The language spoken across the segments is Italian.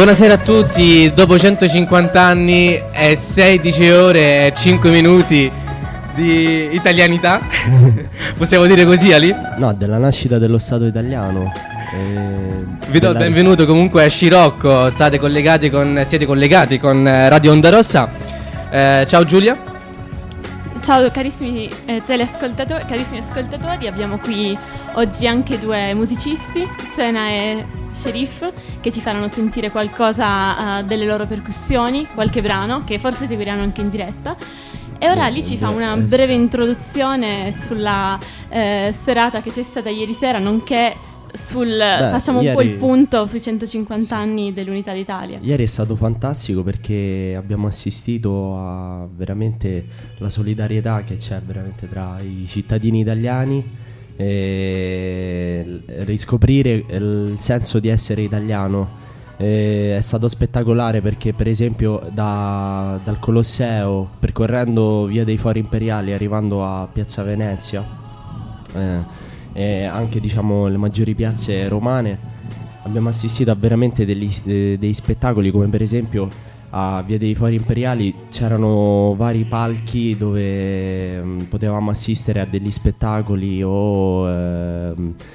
Buonasera a tutti, dopo 150 anni e 16 ore e 5 minuti di italianità, possiamo dire così, Ali? No, della nascita dello Stato italiano. Vi do il benvenuto comunque a Scirocco, siete collegati con Radio Onda Rossa. Ciao Giulia. Ciao carissimi carissimi ascoltatori, abbiamo qui oggi anche due musicisti, Sena e Sherif, che ci faranno sentire qualcosa delle loro percussioni, qualche brano che forse seguiranno anche in diretta. E ora lì ci fa una breve introduzione sulla serata che c'è stata ieri sera, nonché facciamo un po' il punto sui 150 anni dell'Unità d'Italia. Ieri è stato fantastico perché abbiamo assistito a veramente la solidarietà che c'è veramente tra i cittadini italiani, e riscoprire il senso di essere italiano. È stato spettacolare perché per esempio dal Colosseo, percorrendo via dei Fori Imperiali, arrivando a Piazza Venezia, e anche diciamo le maggiori piazze romane, abbiamo assistito a veramente dei spettacoli, come per esempio a Via dei Fori Imperiali c'erano vari palchi dove potevamo assistere a degli spettacoli o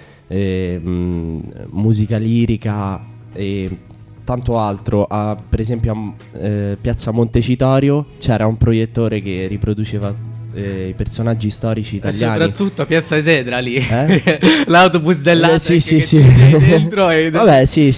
musica lirica e tanto altro. Per esempio a Piazza Montecitorio c'era un proiettore che riproduceva i personaggi storici italiani. Soprattutto a Piazza Esedra lì, l'autobus dell'Atri sì. dentro Vabbè, sì,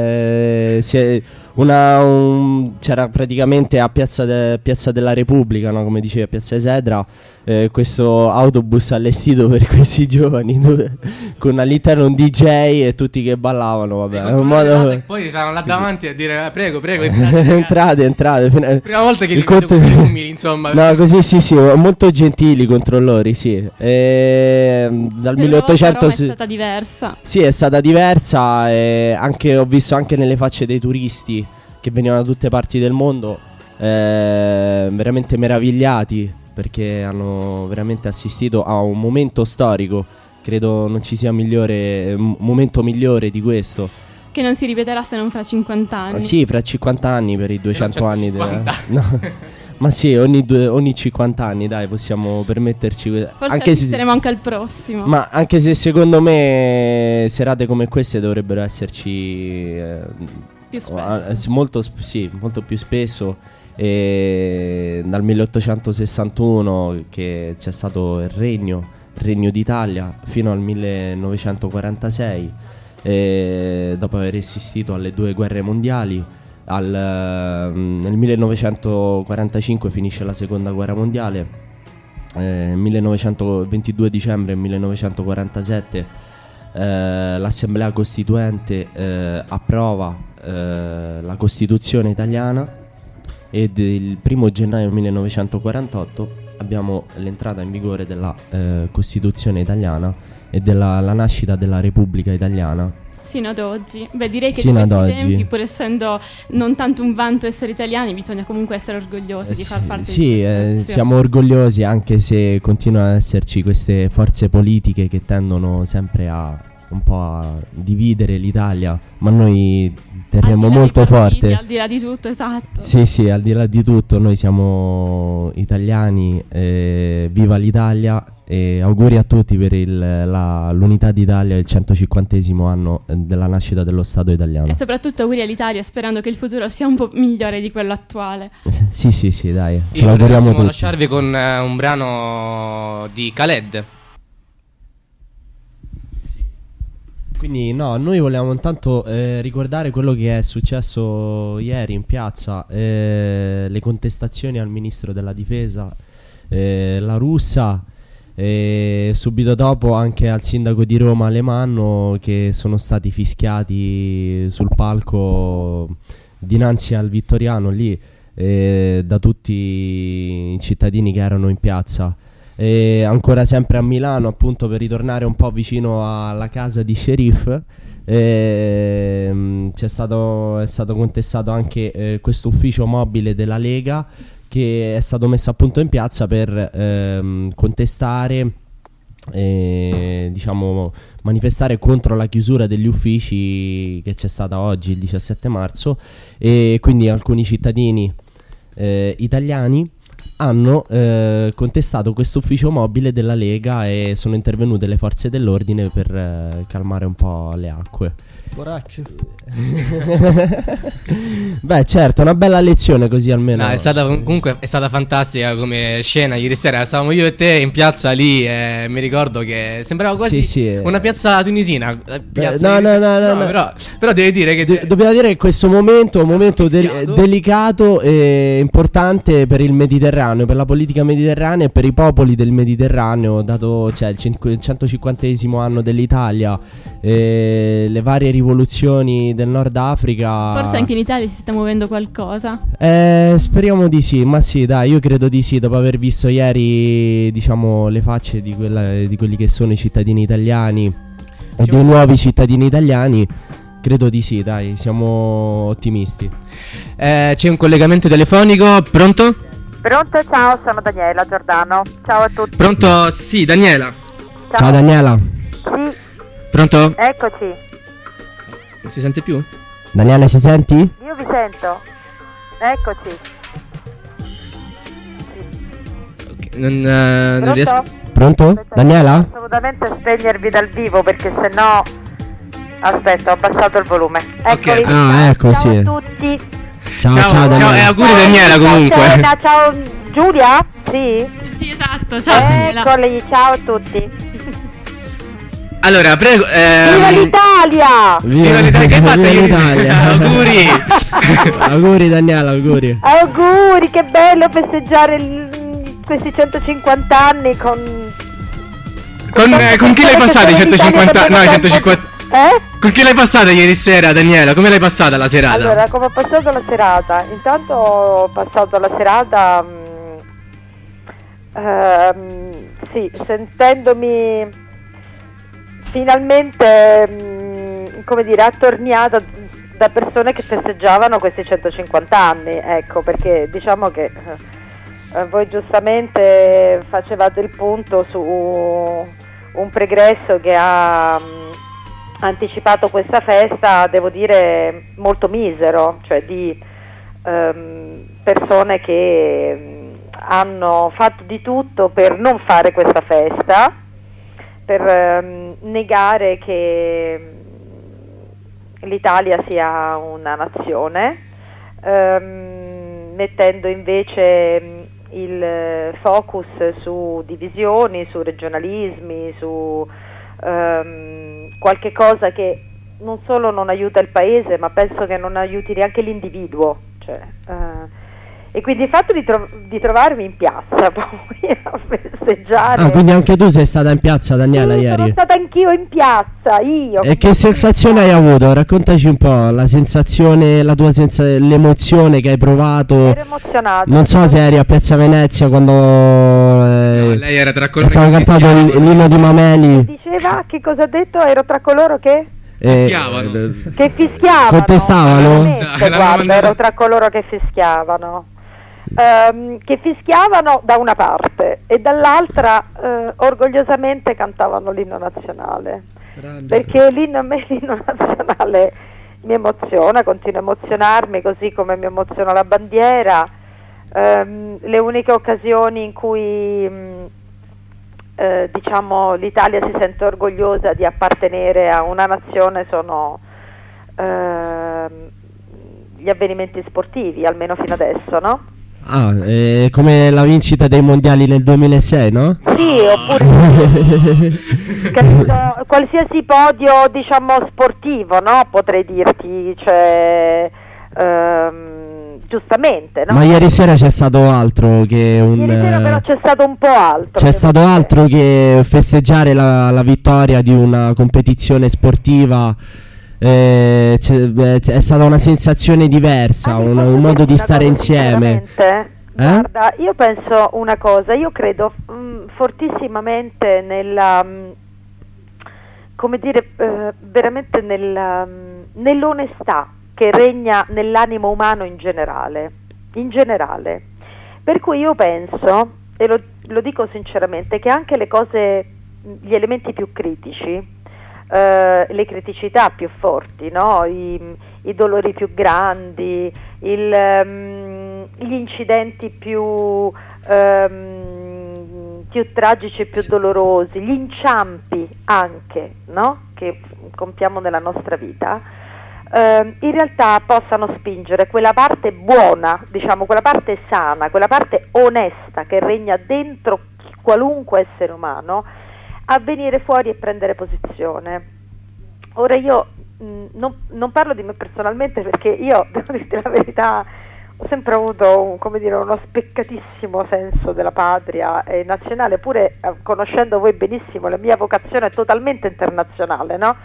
c'era praticamente a Piazza della Repubblica, no? Come diceva Piazza Esedra, questo autobus allestito per questi giovani con all'interno un DJ e tutti che ballavano. Vabbè, poi stavano là davanti a dire prego entrate. Prima volta che li vedo così umili, insomma. No, così sì, molto gentili controllori, sì. Dal 1800 è stata diversa. Sì, è stata diversa, e ho visto anche nelle facce dei turisti che venivano da tutte parti del mondo veramente meravigliati, perché hanno veramente assistito a un momento storico. Credo non ci sia momento migliore di questo, che non si ripeterà se non fra 50 anni. Sì, fra 50 anni per i 200 anni no. Ma sì, ogni 50 anni, dai, possiamo permetterci. Forse assisteremo anche al prossimo. Ma anche se secondo me serate come queste dovrebbero esserci più spesso. Molto più spesso. Dal 1861 che c'è stato il Regno d'Italia fino al 1946, dopo aver assistito alle 2 guerre mondiali. Nel 1945 finisce la seconda guerra mondiale. 22 dicembre 1947 l'Assemblea Costituente approva la Costituzione italiana, ed il 1 gennaio 1948 abbiamo l'entrata in vigore della Costituzione italiana e la nascita della Repubblica Italiana. Sino ad oggi. Beh, direi che Sino di questi ad oggi, tempi, pur essendo non tanto un vanto essere italiani, bisogna comunque essere orgogliosi di far parte di questa nazione. Siamo orgogliosi, anche se continuano ad esserci queste forze politiche che tendono sempre un po' a dividere l'Italia, ma noi terremo molto forte. Al di là di tutto, esatto. Sì, al di là di tutto, noi siamo italiani, viva l'Italia, e auguri a tutti per l'Unità d'Italia, il 150° anno della nascita dello Stato italiano. E soprattutto auguri all'Italia, sperando che il futuro sia un po' migliore di quello attuale. Sì, dai, ce l'auguriamo tutti. Lasciarvi con un brano di Khaled. Quindi noi volevamo intanto ricordare quello che è successo ieri in piazza, le contestazioni al ministro della difesa, la Russa, e subito dopo anche al sindaco di Roma Alemanno, che sono stati fischiati sul palco dinanzi al Vittoriano lì da tutti i cittadini che erano in piazza. E ancora sempre a Milano, appunto, per ritornare un po' vicino alla casa di Sherif, è stato contestato anche questo ufficio mobile della Lega, che è stato messo appunto in piazza per contestare diciamo manifestare contro la chiusura degli uffici che c'è stata oggi il 17 marzo, e quindi alcuni cittadini italiani hanno contestato questo ufficio mobile della Lega e sono intervenute le forze dell'ordine per calmare un po' le acque. Poraccio. Beh, certo, una bella lezione, così almeno. No, è stata comunque è stata fantastica come scena. Ieri sera stavamo io e te in piazza lì, e mi ricordo che sembrava quasi una piazza tunisina. No. Però devi dire che dobbiamo dire che questo momento è un momento delicato e importante per il Mediterraneo, per la politica mediterranea e per i popoli del Mediterraneo, dato il 150esimo anno dell'Italia, le varie rivoluzioni del Nord Africa. Forse anche in Italia si sta muovendo qualcosa. Speriamo di sì, ma sì, dai, io credo di sì, dopo aver visto ieri, diciamo, le facce di quelli che sono i cittadini italiani e dei nuovi cittadini italiani. Credo di sì, dai, siamo ottimisti. C'è un collegamento telefonico, pronto? Pronto, ciao, sono Daniela Giordano. Ciao a tutti. Pronto? Sì, Daniela. Ciao Daniela. Sì. Pronto? Eccoci. Non si sente più? Daniela, ci senti? Io vi sento. Eccoci. Okay, non riesco. Pronto? Aspetta, Daniela? devo assolutamente spegnervi dal vivo perché sennò. Aspetta, ho abbassato il volume. Eccoli. Ok. Ah, ecco, ciao sì. a tutti. Ciao Daniela. Daniela. Auguri Daniela comunque. Ciao, ciao Giulia? Sì? Sì, esatto. Ciao Daniela. Eccoli, ciao a tutti. Allora, prego. Viva l'Italia! Viva l'Italia, che hai fatto Viva ieri? l'Italia. Auguri. Auguri Daniela, auguri. Auguri, che bello festeggiare questi 150 anni con Con chi l'hai passata i 150? No, i 150. Con chi l'hai passata ieri sera, Daniela? Come l'hai passata la serata? Allora, come ho passato la serata? Intanto ho passato la serata sì, sentendomi finalmente come dire, attorniata da persone che festeggiavano questi 150 anni, ecco, perché diciamo che voi giustamente facevate il punto su un pregresso che ha anticipato questa festa, devo dire molto misero, cioè di persone che hanno fatto di tutto per non fare questa festa, per negare che l'Italia sia una nazione, mettendo invece il focus su divisioni, su regionalismi, su qualche cosa che non solo non aiuta il paese, ma penso che non aiuti neanche l'individuo, cioè, e quindi il fatto di trovarmi in piazza poi a festeggiare. Ah, quindi anche tu sei stata in piazza, Daniela, ieri? Sono stata anch'io in piazza, io. E che sensazione hai avuto? Raccontaci un po' la sensazione, l'emozione che hai provato. Ero emozionata. Non so se eri a Piazza Venezia quando No, lei era tra coloro è stato che cantato l'inno di Mameli. Diceva, che cosa ha detto? Ero tra coloro che? Fischiavano. Che fischiavano. Contestavano? Veramente, guarda, ero tra coloro che fischiavano. Che fischiavano da una parte e dall'altra orgogliosamente cantavano l'inno nazionale. Grande. Perché l'inno nazionale mi emoziona, continua a emozionarmi, così come mi emoziona la bandiera. Le uniche occasioni in cui diciamo l'Italia si sente orgogliosa di appartenere a una nazione sono gli avvenimenti sportivi, almeno fino adesso, no? Ah, come la vincita dei mondiali nel 2006, no? Sì, oppure capito, qualsiasi podio, diciamo, sportivo, no? Potrei dirti, cioè, giustamente, no? Ma ieri sera c'è stato altro che Ieri sera però c'è stato un po' altro. C'è stato altro che festeggiare la vittoria di una competizione sportiva. È stata una sensazione diversa, un modo di stare insieme. Guarda, io penso una cosa, io credo fortissimamente nella, come dire, veramente nell'onestà che regna nell'animo umano in generale, per cui io penso, e lo dico sinceramente, che anche le cose gli elementi più critici, le criticità più forti, no? I dolori più grandi, gli incidenti più tragici e più dolorosi, gli inciampi anche, no? Che compiamo nella nostra vita, in realtà possano spingere quella parte buona, diciamo, quella parte sana, quella parte onesta che regna dentro qualunque essere umano, a venire fuori e prendere posizione. Ora io non parlo di me personalmente, perché io, devo dirti la verità, ho sempre avuto uno speccatissimo senso della patria e nazionale, pure conoscendo voi benissimo, la mia vocazione è totalmente internazionale, no?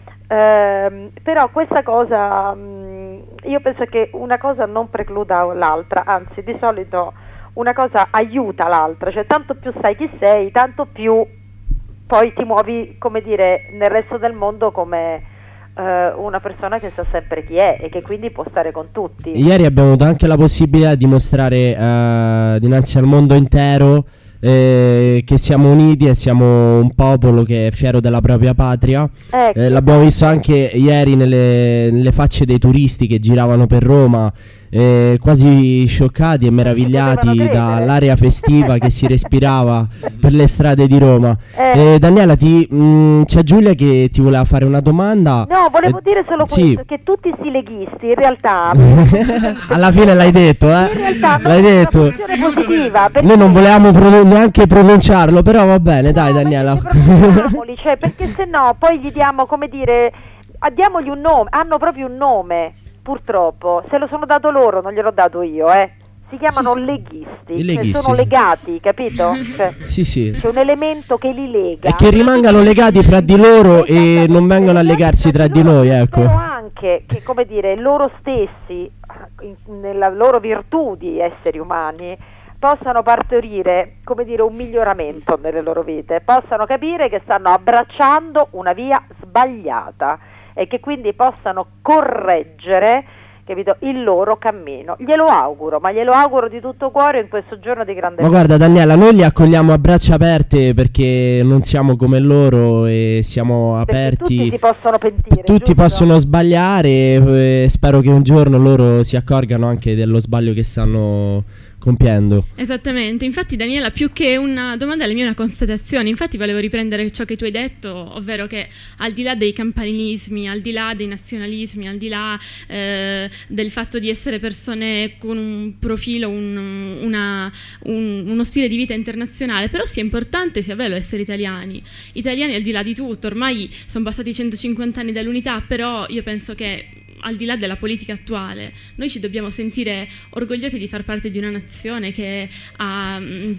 Però questa cosa, io penso che una cosa non precluda l'altra, anzi di solito una cosa aiuta l'altra, cioè tanto più sai chi sei, tanto più poi ti muovi, come dire, nel resto del mondo come una persona che sa sempre chi è e che quindi può stare con tutti. Ieri abbiamo avuto anche la possibilità di mostrare dinanzi al mondo intero che siamo uniti e siamo un popolo che è fiero della propria patria. Ecco. L'abbiamo visto anche ieri nelle facce dei turisti che giravano per Roma, quasi scioccati e meravigliati dall'area festiva che si respirava per le strade di Roma. Daniela, c'è Giulia che ti voleva fare una domanda. No, volevo dire solo sì, questo, che tutti sti leghisti in realtà alla fine l'hai detto, in realtà non l'hai detto. Una posizione positiva, Noi non volevamo neanche pronunciarlo, però va bene, dai Daniela. Cioè, perché se no poi gli diamo, come dire, diamogli un nome, hanno proprio un nome. Purtroppo, se lo sono dato loro, non gliel'ho dato io, si chiamano leghisti, leghisti, sono legati, capito? Cioè, sì. C'è un elemento che li lega. E che rimangano legati fra di loro e non vengono a legarsi tra di noi, ecco. Però anche che, come dire, loro stessi, nella loro virtù di esseri umani, possano partorire, come dire, un miglioramento nelle loro vite, possano capire che stanno abbracciando una via sbagliata e che quindi possano correggere, capito, il loro cammino. Glielo auguro, ma glielo auguro di tutto cuore in questo giorno di grande. Ma guarda Daniela, noi li accogliamo a braccia aperte perché non siamo come loro e siamo aperti. Tutti si possono pentire, tutti giusto? possono sbagliare e spero che un giorno loro si accorgano anche dello sbaglio che stanno compiendo. Esattamente, infatti Daniela, più che una domanda la mia è una constatazione. Infatti volevo riprendere ciò che tu hai detto, ovvero che al di là dei campanilismi, al di là dei nazionalismi, al di là del fatto di essere persone con un profilo, uno stile di vita internazionale, però sia importante, sia bello essere italiani al di là di tutto. Ormai sono passati 150 anni dall'unità, però io penso che al di là della politica attuale, noi ci dobbiamo sentire orgogliosi di far parte di una nazione che ha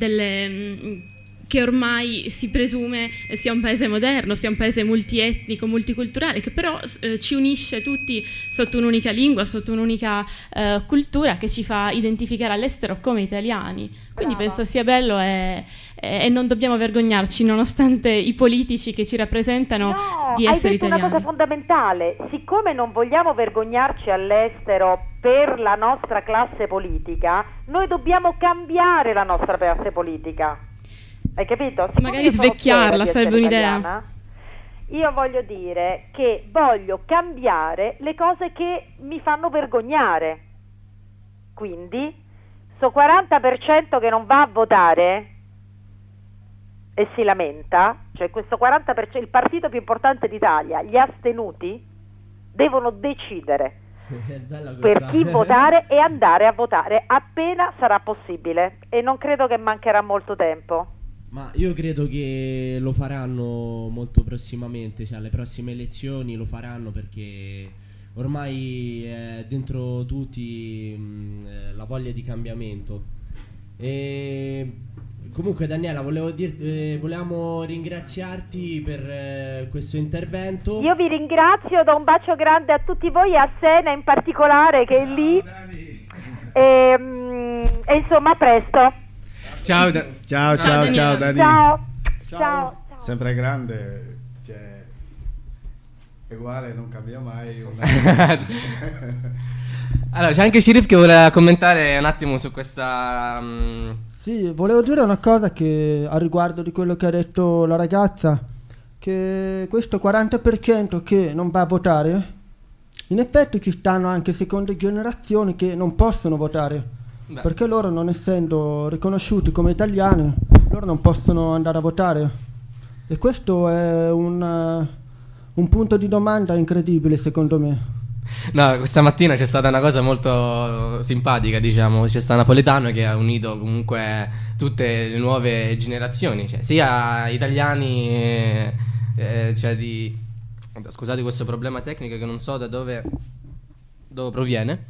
che ormai si presume sia un paese moderno, sia un paese multietnico, multiculturale, che però ci unisce tutti sotto un'unica lingua, sotto un'unica cultura che ci fa identificare all'estero come italiani. Quindi penso sia bello e non dobbiamo vergognarci, nonostante i politici che ci rappresentano, di essere italiani. Hai detto una cosa fondamentale: siccome non vogliamo vergognarci all'estero per la nostra classe politica, noi dobbiamo cambiare la nostra classe politica. Hai capito? Siccome magari svecchiarla sarebbe un'idea. Italiana, io voglio dire che voglio cambiare le cose che mi fanno vergognare. Quindi, sto 40% che non va a votare e si lamenta, cioè questo 40%, il partito più importante d'Italia, gli astenuti devono decidere per chi votare e andare a votare appena sarà possibile, e non credo che mancherà molto tempo. Ma io credo che lo faranno molto prossimamente, cioè alle prossime elezioni lo faranno, perché ormai è dentro tutti la voglia di cambiamento. E comunque Daniela, volevamo ringraziarti per questo intervento. Io vi ringrazio, do un bacio grande a tutti voi, a Sena in particolare che è lì, e insomma a presto. Ciao Dani. Ciao. Sempre grande, cioè, uguale, non cambia mai. Allora, c'è anche Sheriff che vuole commentare un attimo su questa Sì, volevo dire una cosa che a riguardo di quello che ha detto la ragazza, che questo 40% che non va a votare, in effetti ci stanno anche seconde generazioni che non possono votare, perché loro, non essendo riconosciuti come italiani, loro non possono andare a votare. E questo è un punto di domanda incredibile, secondo me. No, questa mattina c'è stata una cosa molto simpatica, diciamo. C'è stato Napoletano che ha unito comunque tutte le nuove generazioni, cioè sia italiani, cioè di... Scusate questo problema tecnico che non so da dove proviene.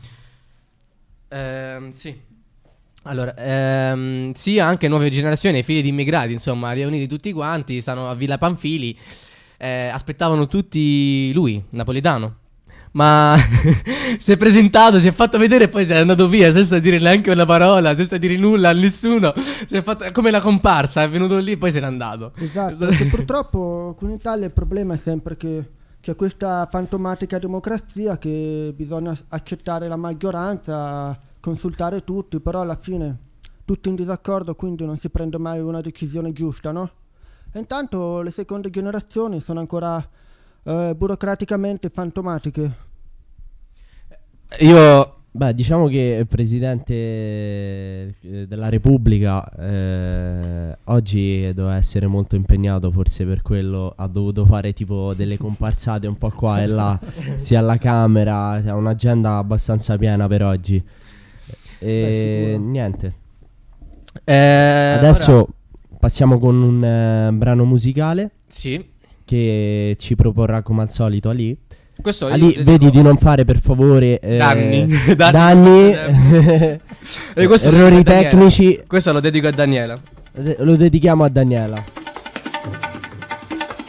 Sì. Allora, sia anche nuove generazioni, figli di immigrati, insomma, riuniti tutti quanti, stanno a Villa Panfili, aspettavano tutti lui, Napoletano. Ma si è presentato, si è fatto vedere e poi si è andato via senza dire neanche una parola, senza dire nulla a nessuno. Si è fatto come la comparsa, è venuto lì e poi se n'è andato. Esatto, perché purtroppo qui in Italia il problema è sempre che c'è questa fantomatica democrazia, che bisogna accettare la maggioranza, consultare tutti, però alla fine tutti in disaccordo, quindi non si prende mai una decisione giusta, no? E intanto le seconde generazioni sono ancora burocraticamente fantomatiche. Beh, diciamo che il Presidente della Repubblica oggi doveva essere molto impegnato, forse per quello ha dovuto fare tipo delle comparsate un po' qua e là, sia alla Camera, ha un'agenda abbastanza piena per oggi. E niente. Adesso ora... passiamo con un brano musicale. Sì. Che ci proporrà come al solito Ali. Questo Ali, vedi di non fare per favore danni errori tecnici. Questo lo dedico a Daniela. Lo dedichiamo a Daniela.